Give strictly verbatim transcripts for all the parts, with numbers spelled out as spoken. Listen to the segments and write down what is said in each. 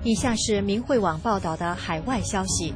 以下是明慧网报道的海外消息，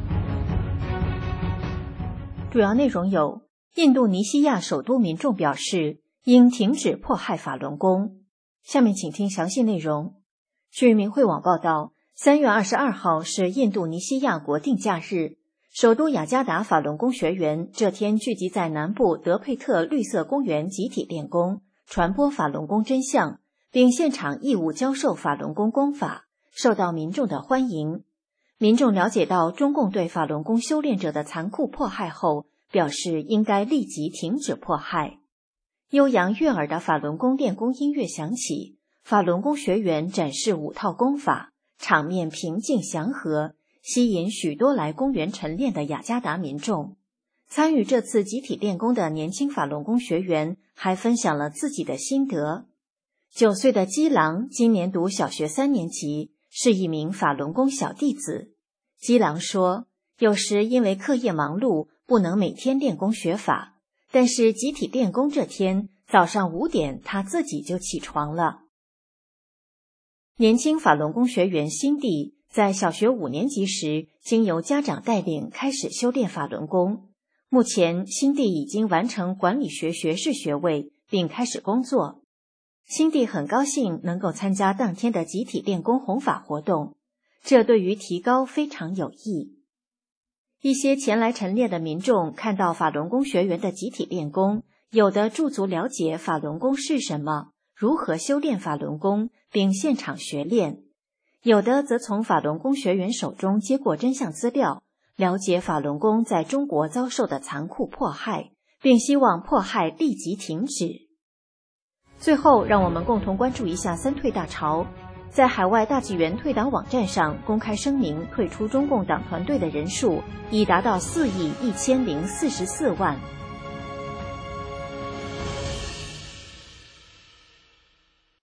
主要内容有：印度尼西亚首都民众表示应停止迫害法轮功。下面请听详细内容。据明慧网报道，三月二十二号是印度尼西亚国定假日，首都雅加达法轮功学员这天聚集在南部德佩特绿色公园集体练功，传播法轮功真相，并现场义务教授法轮功功法，受到民众的欢迎。民众了解到中共对法轮功修炼者的残酷迫害后，表示应该立即停止迫害。悠扬悦耳的法轮功练功音乐响起，法轮功学员展示五套功法，场面平静祥和，吸引许多来公园晨练的雅加达民众。参与这次集体练功的年轻法轮功学员还分享了自己的心得。九岁的基郎今年读小学三年级，是一名法轮功小弟子。基郎说，有时因为课业忙碌，不能每天练功学法，但是集体练功这天，早上五点他自己就起床了。年轻法轮功学员辛蒂在小学五年级时，经由家长带领开始修炼法轮功。目前，辛蒂已经完成管理学学士学位，并开始工作。辛蒂很高兴能够参加当天的集体练功弘法活动，这对于提高非常有益。一些前来晨练的民众看到法轮功学员的集体练功，有的驻足了解法轮功是什么，如何修炼法轮功，并现场学练；有的则从法轮功学员手中接过真相资料，了解法轮功在中国遭受的残酷迫害，并希望迫害立即停止。最后，让我们共同关注一下三退大潮。在海外大纪元退党网站上公开声明退出中共党团队的人数已达到四亿一千零四十四万，